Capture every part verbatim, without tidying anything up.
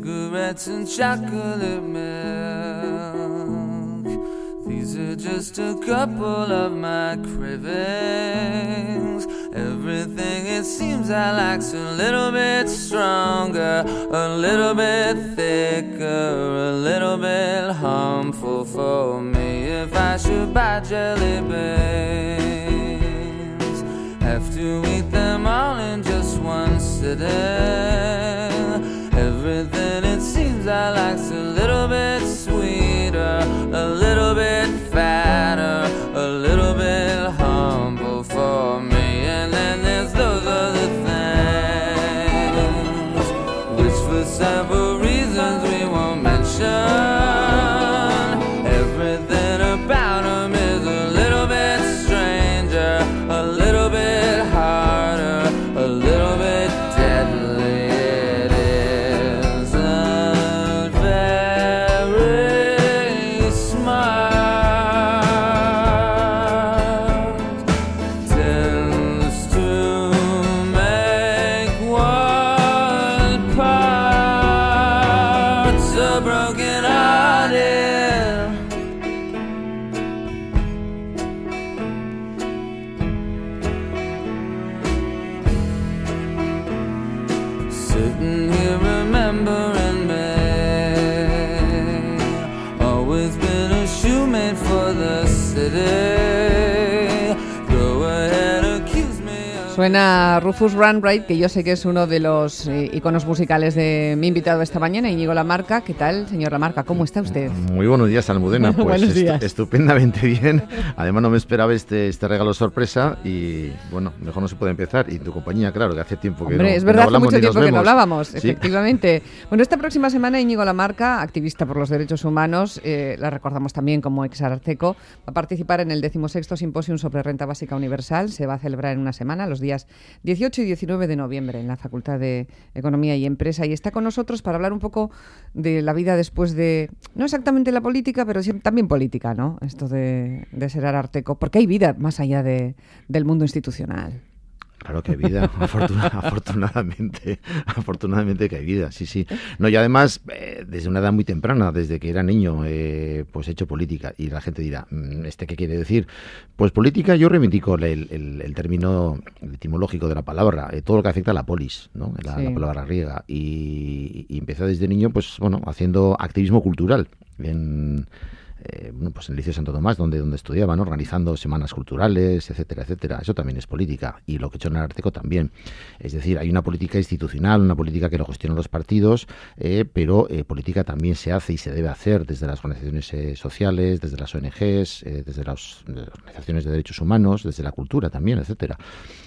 cigarettes and chocolate milk. These are just a couple of my cravings. Everything it seems I like's a little bit stronger, a little bit thicker, a little bit harmful for me. If I should buy jelly beans, have to eat them all in just one sitting. Everything it seems I like's a little bit sweeter, a little bit fatter, a little bit humble for me. And then there's those other things, which for several reasons we won't mention. Everything about them is a little bit stranger, a little bit harder, a little bit deadly. It isn't very smart, tends to make one part so broken hearted. Sitting here remembering me, always been a shoe made for the city. Go ahead, accuse me of... Suena Rufus Wainwright, que yo sé que es uno de los eh, iconos musicales de mi invitado esta mañana, Íñigo Lamarca. ¿Qué tal, señor Lamarca? ¿Cómo está usted? Muy buenos días, Almudena. Pues Buenos días. estu- estupendamente bien. Además no me esperaba este, este regalo sorpresa y, bueno, mejor no se puede empezar. Y tu compañía, claro, que hace tiempo que Hombre, no es verdad, no hace hablamos mucho ni nos tiempo que no vemos. hablábamos, Sí. efectivamente. Bueno, esta próxima semana Íñigo Lamarca, activista por los derechos humanos, eh, la recordamos también como exarceco, va a participar en el decimosexto Simposium sobre Renta Básica Universal. Se va a celebrar en una semana, los días dieciocho y diecinueve de noviembre, en la Facultad de Economía y Empresa. Y está con nosotros para hablar un poco de la vida después de, no exactamente la política, pero sí, también política, ¿no? Esto de, de ser ararteco, porque hay vida más allá de, del mundo institucional. Claro que hay vida, afortuna- afortunadamente, afortunadamente que hay vida, sí, sí. No, y además, eh, desde una edad muy temprana, desde que era niño, eh, pues he hecho política. Y la gente dirá, ¿este qué quiere decir? Pues política, yo reivindico el, el, el término etimológico de la palabra, eh, todo lo que afecta a la polis, ¿no? La, Sí. la palabra griega. Y, y empecé desde niño, pues bueno, haciendo activismo cultural en... Eh, bueno, pues en el Liceo Santo Tomás, donde, donde estudiaba, ¿no? Organizando semanas culturales, etcétera, etcétera. Eso también es política, y lo que he hecho en el Ararteko también. Es decir, hay una política institucional, una política que lo gestionan los partidos, eh, pero eh, política también se hace y se debe hacer desde las organizaciones eh, sociales, desde las O N Ges, eh, desde las, de las organizaciones de derechos humanos, desde la cultura también, etcétera.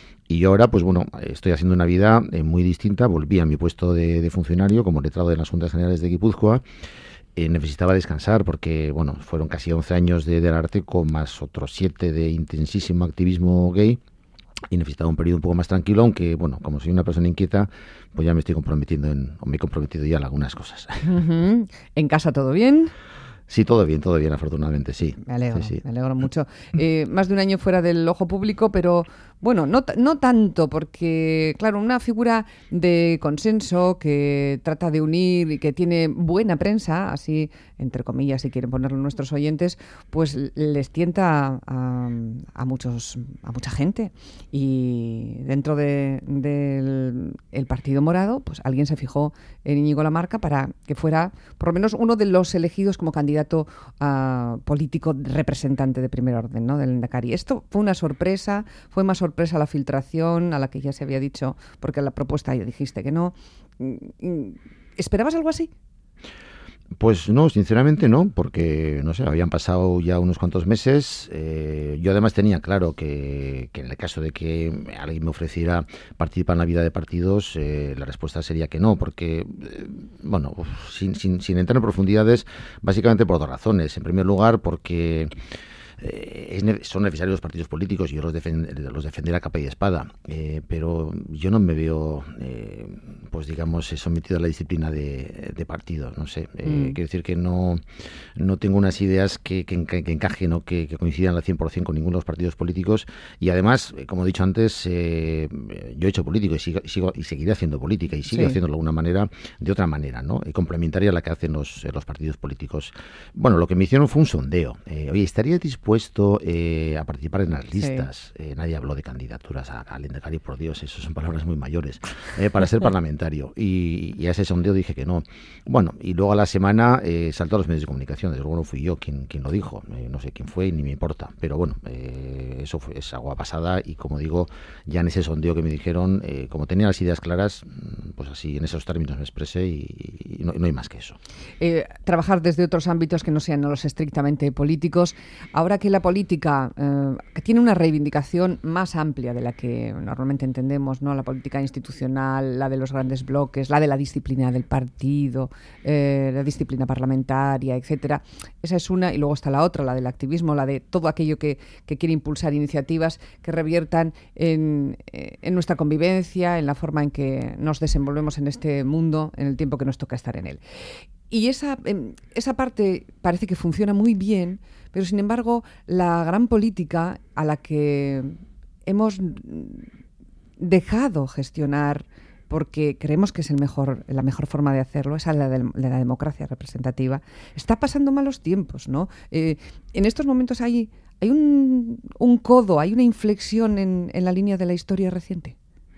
Y yo ahora, pues bueno, estoy haciendo una vida eh, muy distinta. Volví a mi puesto de, de funcionario como letrado de las Juntas Generales de Guipúzcoa. Eh, necesitaba descansar porque, bueno, fueron casi once años de, del Ararteko más otros siete de intensísimo activismo gay, y necesitaba un periodo un poco más tranquilo, aunque, bueno, como soy una persona inquieta, pues ya me estoy comprometiendo en, o me he comprometido ya en algunas cosas. Uh-huh. ¿En casa todo bien? Sí, todo bien, todo bien, afortunadamente, sí. Me alegro, Sí, sí. me alegro mucho. Eh, más de un año fuera del ojo público, pero bueno, no, t- no tanto, porque, claro, una figura de consenso que trata de unir y que tiene buena prensa, así, entre comillas, si quieren ponerlo nuestros oyentes, pues les tienta a, a, muchos, a mucha gente. Y dentro de, del el Partido Morado, pues alguien se fijó en Íñigo Lamarca para que fuera, por lo menos, uno de los elegidos como candidato uh, político representante de primer orden, ¿no? Del Lehendakari. Esto fue una sorpresa, fue más sorpresa la filtración a la que ya se había dicho, porque la propuesta ya dijiste que no. ¿Esperabas algo así? Pues no, sinceramente no, porque, no sé, habían pasado ya unos cuantos meses. Eh, yo además tenía claro que, que en el caso de que alguien me ofreciera participar en la vida de partidos, eh, la respuesta sería que no, porque, eh, bueno, sin, sin, sin entrar en profundidades, básicamente por dos razones. En primer lugar, porque eh, es ne- son necesarios los partidos políticos y yo los, defen- los defenderé a capa y espada, eh, pero yo no me veo, eh, pues digamos, sometido a la disciplina de, de partidos, no sé. Eh, mm. Quiero decir que no, no tengo unas ideas que, que, que encajen o que, que coincidan al cien por ciento con ninguno de los partidos políticos y además, como he dicho antes, eh, yo he hecho político y sigo, sigo y seguiré haciendo política y sigo sí. haciéndolo de alguna manera, de otra manera, ¿no? Eh, complementaria a la que hacen los, eh, los partidos políticos. Bueno, lo que me hicieron fue un sondeo. Eh, oye, ¿estaría dispuesto eh, a participar en las listas? Sí. Eh, nadie habló de candidaturas a, a Lehendakari, por Dios, eso son palabras muy mayores, eh, para ser parlamentario. Y, y a ese sondeo dije que no. Bueno, y luego a la semana eh, saltó a los medios de comunicación. Desde luego no fui yo quien, quien lo dijo. Eh, no sé quién fue ni me importa. Pero bueno, eh, eso fue, es agua pasada y como digo, ya en ese sondeo que me dijeron, eh, como tenía las ideas claras, pues así en esos términos me expresé y, y no, no hay más que eso. Eh, trabajar desde otros ámbitos que no sean los estrictamente políticos. Ahora que la política eh, que tiene una reivindicación más amplia de la que normalmente entendemos, ¿no? La política institucional, la de los grandes bloques, la de la disciplina del partido, eh, la disciplina parlamentaria, etcétera. Esa es una, y luego está la otra, la del activismo, la de todo aquello que, que quiere impulsar iniciativas que reviertan en, en nuestra convivencia, en la forma en que nos desenvolvemos en este mundo, en el tiempo que nos toca estar en él. Y esa, esa parte parece que funciona muy bien, pero sin embargo la gran política a la que hemos dejado gestionar porque creemos que es el mejor, la mejor forma de hacerlo, es la de, de la democracia representativa, está pasando malos tiempos, ¿no? Eh, en estos momentos hay, hay un, un codo, hay una inflexión en, en la línea de la historia reciente.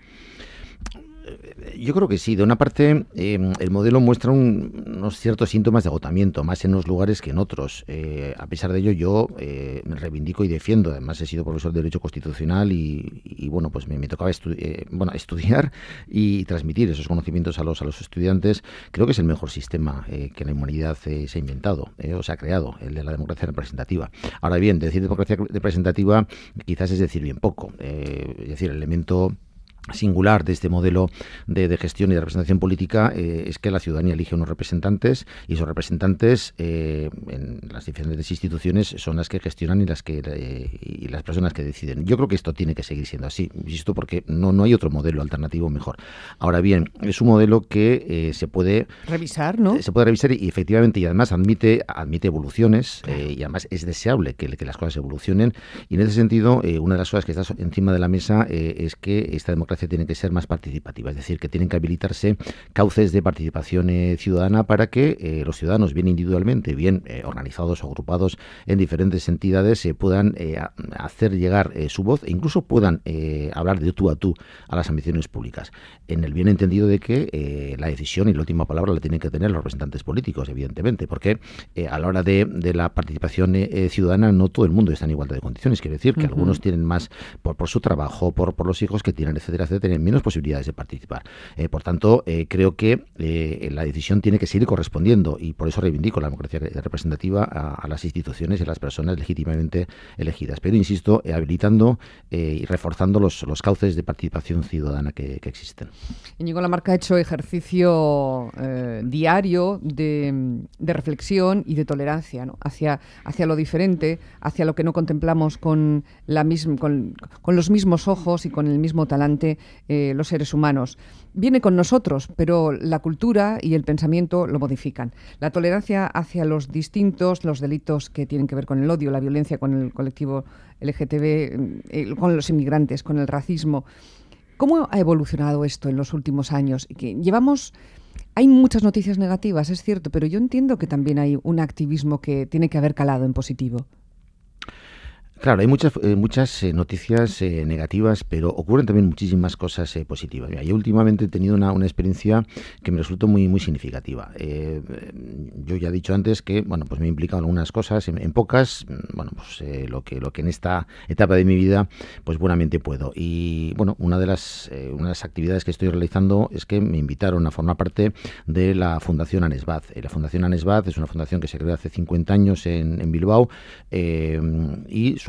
Yo creo que sí. De una parte, eh, el modelo muestra un, unos ciertos síntomas de agotamiento, más en unos lugares que en otros. Eh, a pesar de ello, yo eh, me reivindico y defiendo. Además, he sido profesor de Derecho Constitucional y, y bueno, pues me, me tocaba estu eh, bueno, estudiar y transmitir esos conocimientos a los, a los estudiantes. Creo que es el mejor sistema eh, que la humanidad eh, se ha inventado eh, o se ha creado, el de la democracia representativa. Ahora bien, decir democracia representativa quizás es decir bien poco. Eh, es decir, el elemento singular de este modelo de, de gestión y de representación política eh, es que la ciudadanía elige unos representantes y esos representantes eh, en las diferentes instituciones son las que gestionan y las que eh, y las personas que deciden. Yo creo que esto tiene que seguir siendo así, insisto, porque no, no hay otro modelo alternativo mejor. Ahora bien, es un modelo que eh, se puede revisar, ¿no? Eh, se puede revisar y, y efectivamente y además admite admite evoluciones eh, y además es deseable que, que las cosas evolucionen y en ese sentido eh, una de las cosas que está encima de la mesa eh, es que esta democracia tiene que ser más participativa, es decir, que tienen que habilitarse cauces de participación eh, ciudadana para que eh, los ciudadanos, bien individualmente, bien eh, organizados o agrupados en diferentes entidades, eh, puedan eh, a, hacer llegar eh, su voz e incluso puedan eh, hablar de tú a tú a las ambiciones públicas, en el bien entendido de que eh, la decisión y la última palabra la tienen que tener los representantes políticos, evidentemente, porque eh, a la hora de, de la participación eh, ciudadana no todo el mundo está en igualdad de condiciones, quiere decir que uh-huh. algunos tienen más por, por su trabajo, por, por los hijos que tienen, etcétera, de tener menos posibilidades de participar. Eh, por tanto, eh, creo que eh, la decisión tiene que seguir correspondiendo y por eso reivindico la democracia representativa a, a las instituciones y a las personas legítimamente elegidas. Pero, insisto, eh, habilitando eh, y reforzando los, los cauces de participación ciudadana que, que existen. Íñigo Lamarca ha hecho ejercicio eh, diario de, de reflexión y de tolerancia, ¿no? hacia, hacia lo diferente, hacia lo que no contemplamos con, la misma, con, con los mismos ojos y con el mismo talante Eh, los seres humanos. Viene con nosotros, pero la cultura y el pensamiento lo modifican. La tolerancia hacia los distintos, los delitos que tienen que ver con el odio, la violencia con el colectivo L G T B, eh, con los inmigrantes, con el racismo. ¿Cómo ha evolucionado esto en los últimos años? Que llevamos... Hay muchas noticias negativas, es cierto, pero yo entiendo que también hay un activismo que tiene que haber calado en positivo. Claro, hay muchas eh, muchas eh, noticias eh, negativas, pero ocurren también muchísimas cosas eh, positivas. Mira, yo últimamente he tenido una, una experiencia que me resultó muy muy significativa. Eh, yo ya he dicho antes que bueno, pues me he implicado en algunas cosas, en, en pocas, bueno, pues eh, lo que lo que en esta etapa de mi vida, pues buenamente puedo. Y bueno, una de las eh, una de las actividades que estoy realizando es que me invitaron a formar parte de la Fundación Anesbaz. Eh, la Fundación Anesbaz es una fundación que se creó hace cincuenta años en, en Bilbao eh, y su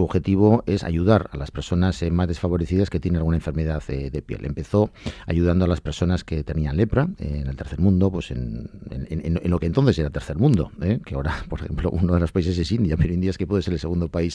su objetivo es ayudar a las personas eh, más desfavorecidas que tienen alguna enfermedad eh, de piel. Empezó ayudando a las personas que tenían lepra eh, en el tercer mundo, pues en, en, en, en lo que entonces era tercer mundo, eh, que ahora, por ejemplo, uno de los países es India, pero India es que puede ser el segundo país,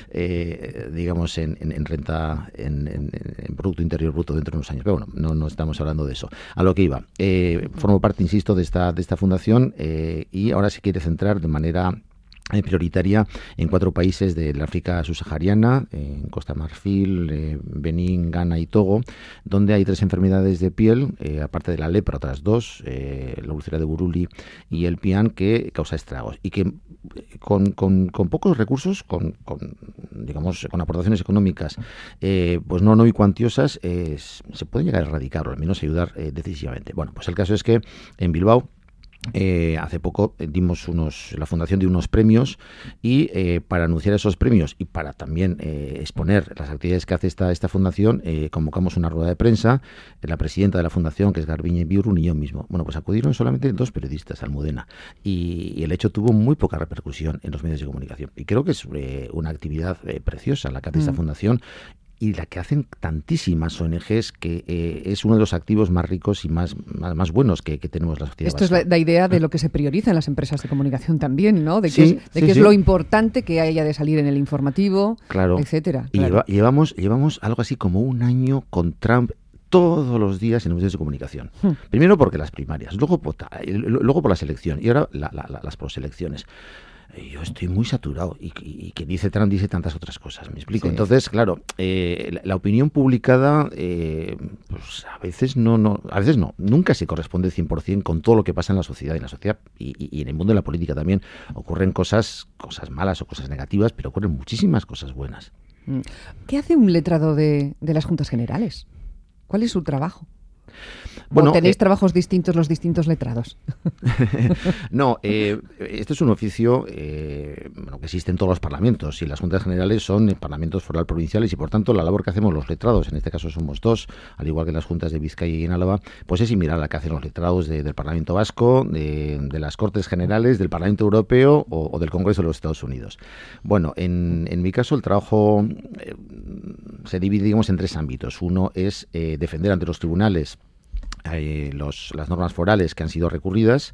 eh, digamos, en, en, en renta, en, en, en Producto Interior Bruto dentro de unos años. Pero bueno, no, no estamos hablando de eso. A lo que iba. Eh, formo parte, insisto, de esta, de esta fundación eh, y ahora se quiere centrar de manera Eh, prioritaria en cuatro países del África subsahariana, eh, en Costa de Marfil, eh, Benín, Ghana y Togo, donde hay tres enfermedades de piel, eh, aparte de la lepra, otras dos, eh, la úlcera de Buruli y el pian, que causa estragos y que con, con, con pocos recursos, con, con digamos con aportaciones económicas, eh, pues no no muy cuantiosas, eh, se pueden llegar a erradicar o al menos ayudar eh, decisivamente. Bueno, pues el caso es que en Bilbao Eh, hace poco dimos unos, la fundación dio unos premios y eh, para anunciar esos premios y para también eh, exponer las actividades que hace esta, esta fundación, eh, convocamos una rueda de prensa, eh, la presidenta de la fundación, que es Garbiñe Biurrun, y yo mismo. Bueno, pues acudieron solamente dos periodistas, Almudena, y, y el hecho tuvo muy poca repercusión en los medios de comunicación. Y creo que es eh, una actividad eh, preciosa la que hace mm. esta fundación, y la que hacen tantísimas O N Ges, que eh, es uno de los activos más ricos y más, más, más buenos que, que tenemos la sociedad. Esto vasca. Es la, la idea de lo que se prioriza en las empresas de comunicación también, ¿no? De sí, qué es, de sí, qué sí. es lo importante que haya de salir en el informativo, claro. etcétera. Y claro. lleva, llevamos, llevamos algo así como un año con Trump todos los días en los medios de comunicación. Hmm. Primero porque las primarias, luego por, luego por la selección y ahora la, la, la, las proselecciones. Yo estoy muy saturado y, y, y que dice Trump dice tantas otras cosas, me explico. Sí. Entonces, claro, eh, la, la opinión publicada, eh, pues a veces no, no, a veces no, nunca se corresponde cien por ciento con todo lo que pasa en la sociedad. En la sociedad y, y, y en el mundo de la política también ocurren cosas, cosas malas o cosas negativas, pero ocurren muchísimas cosas buenas. ¿Qué hace un letrado de, de las Juntas Generales? ¿Cuál es su trabajo? Bueno, ¿O tenéis eh, trabajos distintos los distintos letrados? no, eh, este es un oficio eh, bueno, que existe en todos los parlamentos y las Juntas Generales son parlamentos foral provinciales y por tanto la labor que hacemos los letrados, en este caso somos dos, al igual que las juntas de Vizcaya y en Álava, pues es similar a la que hacen los letrados de, del Parlamento Vasco, de, de las Cortes Generales, del Parlamento Europeo o, o del Congreso de los Estados Unidos. Bueno, en, en mi caso el trabajo eh, se divide, digamos, en tres ámbitos. Uno es eh, defender ante los tribunales Eh, los, las normas forales que han sido recurridas,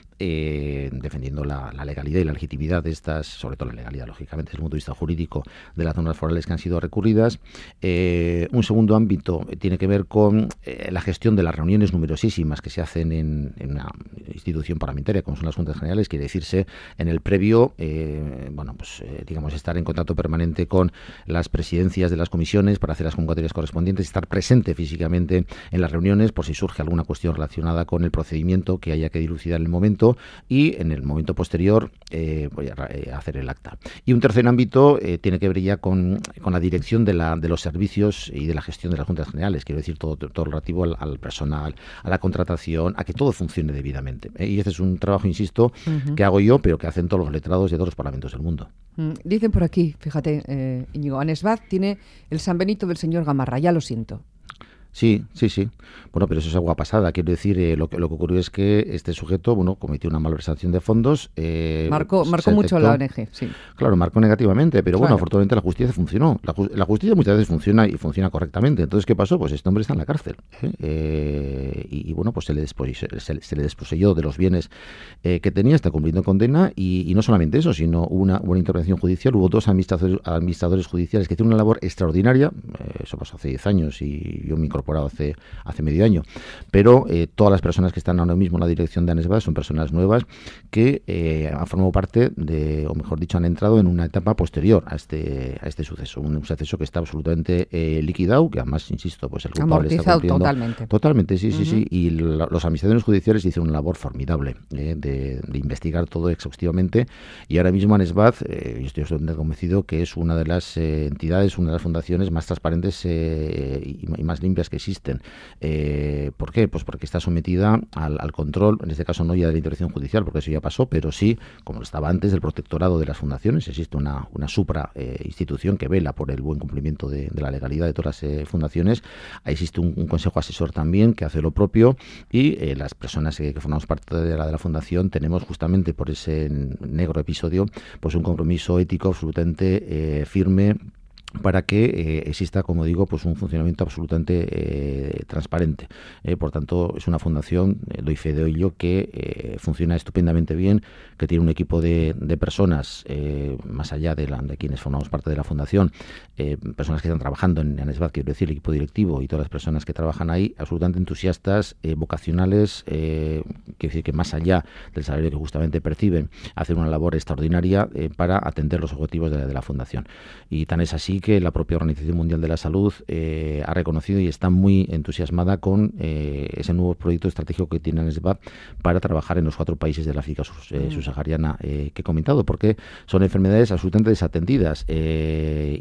eh, defendiendo la, la legalidad y la legitimidad de estas, sobre todo la legalidad, lógicamente, desde el punto de vista jurídico, de las normas forales que han sido recurridas. Eh, un segundo ámbito tiene que ver con eh, la gestión de las reuniones numerosísimas que se hacen en, en una institución parlamentaria, como son las Juntas Generales, quiere decirse en el previo, eh, bueno, pues eh, digamos, estar en contacto permanente con las presidencias de las comisiones para hacer las convocatorias correspondientes, estar presente físicamente en las reuniones por si surge alguna cuestión relacionada con el procedimiento que haya que dilucidar en el momento, y en el momento posterior eh, voy a eh, hacer el acta. Y un tercer ámbito eh, tiene que ver ya con, con la dirección de, la, de los servicios y de la gestión de las Juntas Generales, quiero decir, todo, todo relativo al, al personal, a la contratación, a que todo funcione debidamente. ¿eh? Y este es un trabajo, insisto, uh-huh. que hago yo, pero que hacen todos los letrados de todos los parlamentos del mundo. Mm, dicen por aquí, fíjate, eh, Íñigo, Anesbaz tiene el San Benito del señor Gamarra, ya lo siento. Sí, sí, sí. Bueno, pero eso es agua pasada. Quiero decir, eh, lo que lo que ocurrió es que este sujeto, bueno, cometió una malversación de fondos. Eh, marcó marcó mucho la O N G, sí. Claro, marcó negativamente, pero claro. bueno, afortunadamente la justicia funcionó. La, la justicia muchas veces funciona y funciona correctamente. Entonces, ¿qué pasó? Pues este hombre está en la cárcel. ¿eh? Eh, y, y bueno, pues se le, desposeyó, se, se le desposeyó de los bienes eh, que tenía, está cumpliendo condena y, y no solamente eso, sino hubo una, hubo una intervención judicial, hubo dos administradores, administradores judiciales que hicieron una labor extraordinaria. Eh, eso pasó hace diez años y yo me incorporé hace hace medio año, pero eh, todas las personas que están ahora mismo en la dirección de Anesbaz son personas nuevas que eh, han formado parte de, o mejor dicho, han entrado en una etapa posterior a este a este suceso, un suceso que está absolutamente eh, liquidado, que además, insisto, pues el culpable está cumpliendo totalmente. Totalmente, sí, uh-huh. sí, sí, y la, los administradores judiciales hicieron una labor formidable eh, de, de investigar todo exhaustivamente y ahora mismo Anesbaz, eh, yo estoy absolutamente convencido que es una de las eh, entidades, una de las fundaciones más transparentes eh, y, y más limpias que existen. Eh, ¿Por qué? Pues porque está sometida al, al control, en este caso no ya de la intervención judicial, porque eso ya pasó, pero sí, como estaba antes, del protectorado de las fundaciones. Existe una, una supra eh, institución que vela por el buen cumplimiento de, de la legalidad de todas las eh, fundaciones. Ahí existe un, un consejo asesor también que hace lo propio, y eh, las personas eh, que formamos parte de la, de la fundación tenemos justamente por ese negro episodio pues un compromiso ético absolutamente eh, firme para que eh, exista, como digo, pues un funcionamiento absolutamente eh, transparente. Eh, por tanto, es una fundación, eh, doy fe de ello, que eh, funciona estupendamente bien, que tiene un equipo de, de personas, eh, más allá de, la, de quienes formamos parte de la fundación, eh, personas que están trabajando en ANESBAD, quiero decir, el equipo directivo y todas las personas que trabajan ahí, absolutamente entusiastas, eh, vocacionales, eh, quiero decir que más allá del salario que justamente perciben, hacen una labor extraordinaria eh, para atender los objetivos de la, de la fundación. Y tan es así que la propia Organización Mundial de la Salud eh, ha reconocido y está muy entusiasmada con eh, ese nuevo proyecto estratégico que tiene ANESBAD para trabajar en los cuatro países de la África sus, eh, subsahariana eh, que he comentado, porque son enfermedades absolutamente desatendidas eh,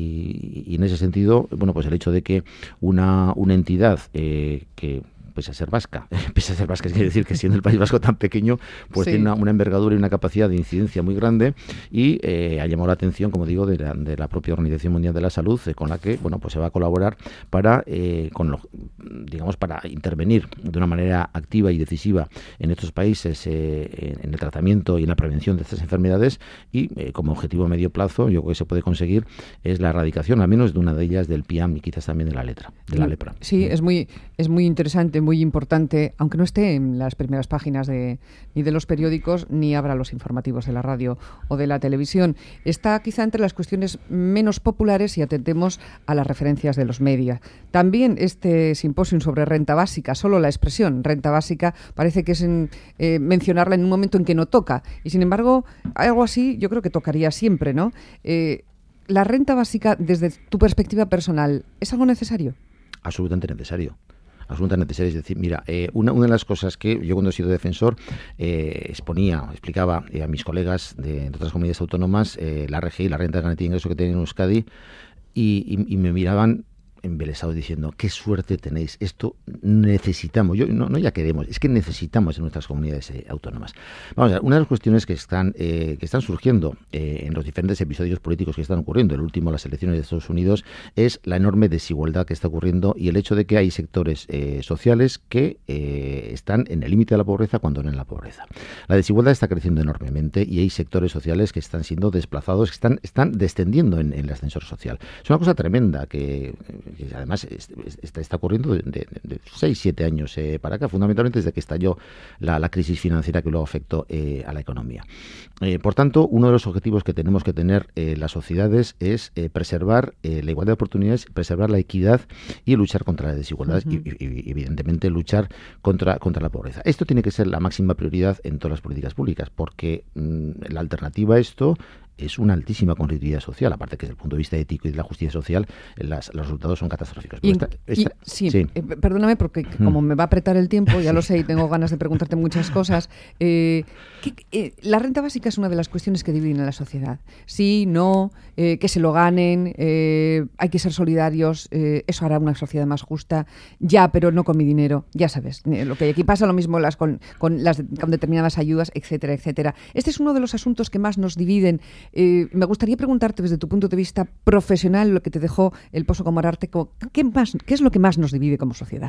y, y en ese sentido, bueno, pues el hecho de que una, una entidad eh, que pese a ser vasca, pese a ser vasca, es decir, que siendo el País Vasco tan pequeño, pues sí, tiene una, una envergadura y una capacidad de incidencia muy grande, y eh, ha llamado la atención, como digo, de la, de la propia Organización Mundial de la Salud, eh, con la que, bueno, pues se va a colaborar para, eh, con lo, digamos, para intervenir de una manera activa y decisiva en estos países eh, en el tratamiento y en la prevención de estas enfermedades, y eh, como objetivo a medio plazo, yo creo que se puede conseguir es la erradicación, al menos de una de ellas, del P I A M y quizás también de la letra, de la lepra. Sí, es muy, es muy interesante, muy importante, aunque no esté en las primeras páginas de, ni de los periódicos, ni abra los informativos de la radio o de la televisión. Está quizá entre las cuestiones menos populares si atendemos a las referencias de los medios. También este simposio sobre renta básica, solo la expresión renta básica, parece que es en, eh, mencionarla en un momento en que no toca. Y sin embargo, algo así yo creo que tocaría siempre, ¿no? Eh, ¿La renta básica, desde tu perspectiva personal, es algo necesario? Absolutamente necesario. absolutamente necesario. Es decir, mira, eh, una, una de las cosas que yo cuando he sido defensor eh, exponía, explicaba eh, a mis colegas de, de otras comunidades autónomas eh, la R G I, la renta de garantía de ingreso que tienen en Euskadi, y, y, y me miraban embelesados diciendo, qué suerte tenéis, esto necesitamos, yo no, no ya queremos, es que necesitamos en nuestras comunidades eh, autónomas. Vamos a ver, una de las cuestiones que están eh, que están surgiendo eh, en los diferentes episodios políticos que están ocurriendo, el último, las elecciones de Estados Unidos, es la enorme desigualdad que está ocurriendo y el hecho de que hay sectores eh, sociales que eh, están en el límite de la pobreza cuando no en la pobreza. La desigualdad está creciendo enormemente y hay sectores sociales que están siendo desplazados, que están, están descendiendo en, en el ascensor social. Es una cosa tremenda que que además está, está ocurriendo de, de, de seis, siete años eh, para acá, fundamentalmente desde que estalló la, la crisis financiera que luego afectó eh, a la economía. Eh, por tanto, uno de los objetivos que tenemos que tener eh, las sociedades es eh, preservar eh, la igualdad de oportunidades, preservar la equidad y luchar contra la desigualdad uh-huh. y, y, y, evidentemente, luchar contra, contra la pobreza. Esto tiene que ser la máxima prioridad en todas las políticas públicas, porque mmm, la alternativa a esto es una altísima conflictividad social, aparte que desde el punto de vista ético y de la justicia social las, los resultados son catastróficos. Y, esta, esta, y, sí, sí. Eh, perdóname porque como me va a apretar el tiempo, ya lo sé y tengo ganas de preguntarte muchas cosas. Eh, ¿qué, eh, la renta básica es una de las cuestiones que dividen a la sociedad. Sí, no, eh, que se lo ganen, eh, hay que ser solidarios, eh, eso hará una sociedad más justa. Ya, pero no con mi dinero, ya sabes. Eh, lo que aquí pasa lo mismo las con, con, las, con determinadas ayudas, etcétera, etcétera. Este es uno de los asuntos que más nos dividen. Eh, me gustaría preguntarte desde tu punto de vista profesional, lo que te dejó el Pozo como Ararteko, ¿qué, más, ¿qué es lo que más nos divide como sociedad?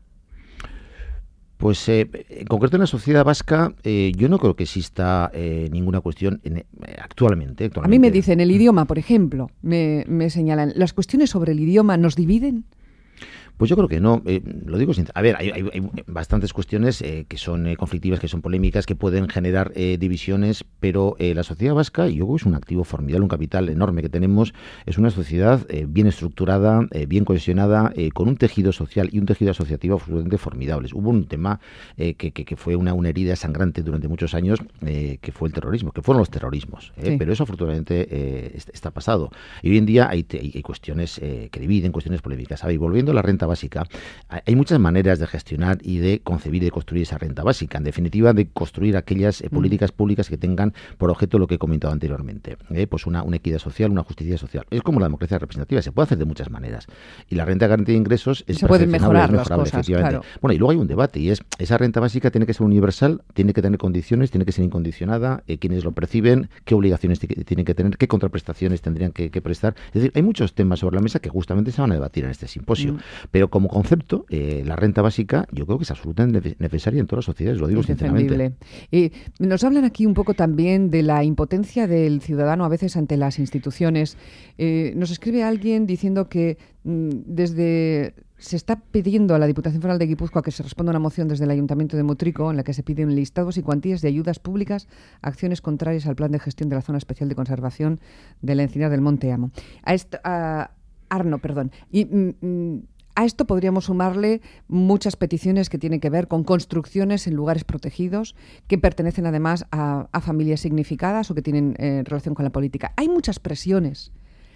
Pues eh, en concreto en la sociedad vasca eh, yo no creo que exista eh, ninguna cuestión en, eh, actualmente, actualmente. A mí me dicen el idioma, por ejemplo, me, me señalan, ¿las cuestiones sobre el idioma nos dividen? Pues yo creo que no, eh, lo digo sin... A ver, hay, hay, hay bastantes cuestiones eh, que son eh, conflictivas, que son polémicas, que pueden generar eh, divisiones, pero eh, la sociedad vasca, y yo creo que es un activo formidable, un capital enorme que tenemos, es una sociedad eh, bien estructurada, eh, bien cohesionada, eh, con un tejido social y un tejido asociativo absolutamente formidables. Hubo un tema eh, que, que, que fue una, una herida sangrante durante muchos años, eh, que fue el terrorismo, que fueron los terrorismos, eh, sí. Pero eso afortunadamente eh, está pasado. Y hoy en día hay, hay, hay cuestiones eh, que dividen, cuestiones polémicas. A ver, volviendo a la renta básica, hay muchas maneras de gestionar y de concebir y de construir esa renta básica. En definitiva, de construir aquellas eh, políticas públicas que tengan por objeto lo que he comentado anteriormente. Eh, pues una, una equidad social, una justicia social. Es como la democracia representativa, se puede hacer de muchas maneras. Y la renta de garantía de ingresos es se pueden mejorar es las cosas, efectivamente. Claro. Bueno, y luego hay un debate, y es, esa renta básica tiene que ser universal, tiene que tener condiciones, tiene que ser incondicionada, eh, quienes lo perciben, qué obligaciones t- tienen que tener, qué contraprestaciones tendrían que, que prestar. Es decir, hay muchos temas sobre la mesa que justamente se van a debatir en este simposio. Mm. Pero como concepto, eh, la renta básica yo creo que es absolutamente necesaria en todas las sociedades, lo digo sinceramente. Y nos hablan aquí un poco también de la impotencia del ciudadano a veces ante las instituciones. Eh, nos escribe alguien diciendo que mm, desde... Se está pidiendo a la Diputación Foral de Guipúzcoa que se responda a una moción desde el Ayuntamiento de Motrico en la que se piden listados y cuantías de ayudas públicas a acciones contrarias al plan de gestión de la Zona Especial de Conservación de la Encina del Monte Amo. A esto, a Arno, perdón. Y, mm, a esto podríamos sumarle muchas peticiones que tienen que ver con construcciones en lugares protegidos, que pertenecen además a, a familias significadas o que tienen eh, relación con la política. Hay muchas presiones.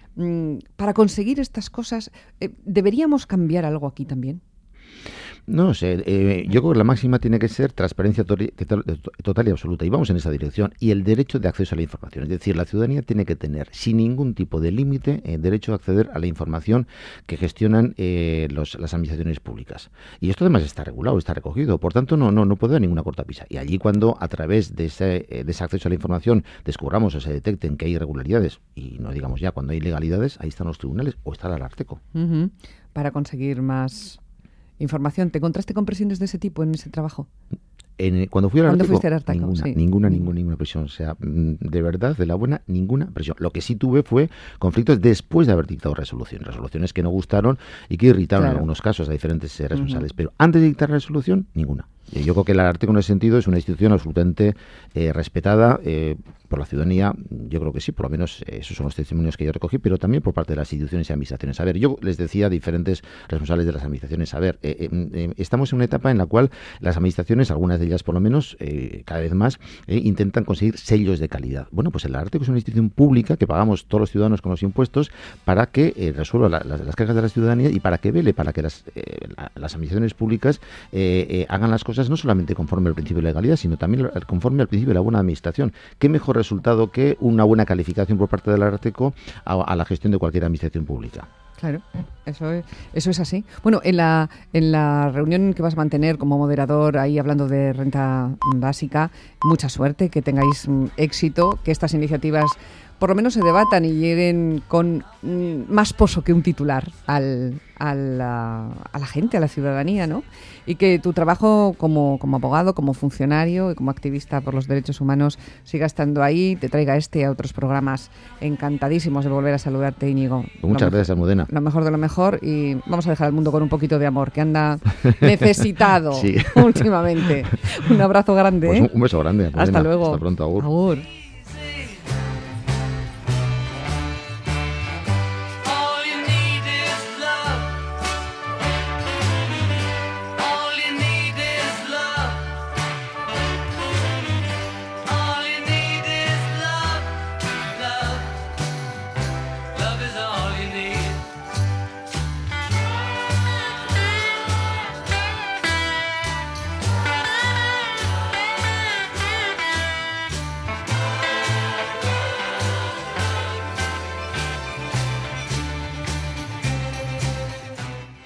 Para conseguir estas cosas, eh, ¿deberíamos cambiar algo aquí también? No sé, eh, yo creo que la máxima tiene que ser transparencia to- total y absoluta, y vamos en esa dirección, y el derecho de acceso a la información. Es decir, la ciudadanía tiene que tener, sin ningún tipo de límite, el eh, derecho a acceder a la información que gestionan eh, los, las administraciones públicas. Y esto además está regulado, está recogido, por tanto no no no puede haber ninguna cortapisa. Y allí cuando a través de ese, de ese acceso a la información descubramos o se detecten que hay irregularidades, y no digamos ya cuando hay ilegalidades, ahí están los tribunales o está el Ararteko. Uh-huh. Para conseguir más información. ¿Te encontraste con presiones de ese tipo en ese trabajo? En, cuando fui al Ararteko, Ararteko? Ninguna, Sí. ninguna, ninguna, ninguna presión. O sea, de verdad, de la buena, ninguna presión. Lo que sí tuve fue conflictos después de haber dictado resoluciones. Resoluciones que no gustaron y que irritaron claro. en algunos casos a diferentes eh, responsables. Uh-huh. Pero antes de dictar la resolución, ninguna. Yo creo que el Ararteko en ese sentido es una institución absolutamente eh, respetada eh, por la ciudadanía. Yo creo que sí, por lo menos eh, esos son los testimonios que yo recogí, pero también por parte de las instituciones y administraciones. A ver, yo les decía a diferentes responsables de las administraciones, a ver, eh, eh, eh, estamos en una etapa en la cual las administraciones, algunas de ellas por lo menos, eh, cada vez más, eh, intentan conseguir sellos de calidad. Bueno, pues el Ararteko es una institución pública que pagamos todos los ciudadanos con los impuestos para que eh, resuelva la, la, las quejas de la ciudadanía y para que vele, para que las, eh, la, las administraciones públicas eh, eh, hagan las cosas no solamente conforme al principio de legalidad, sino también conforme al principio de la buena administración. ¿Qué mejor resultado que una buena calificación por parte del Ararteko a, a la gestión de cualquier administración pública? Claro, eso es, eso es así. Bueno, en la, en la reunión que vas a mantener como moderador, ahí hablando de renta básica, mucha suerte, que tengáis éxito, que estas iniciativas por lo menos se debatan y lleguen con mm, más poso que un titular al, a, la, a la gente, a la ciudadanía, ¿no? Y que tu trabajo como, como abogado, como funcionario y como activista por los derechos humanos siga estando ahí, te traiga este a otros programas. Encantadísimos de volver a saludarte, Íñigo. Muchas lo gracias, Almudena. Lo mejor de lo mejor y vamos a dejar al mundo con un poquito de amor, que anda necesitado sí. últimamente. Un abrazo grande. Pues ¿eh? un, un beso grande, Almudena. Hasta luego. Hasta pronto, agur. Agur.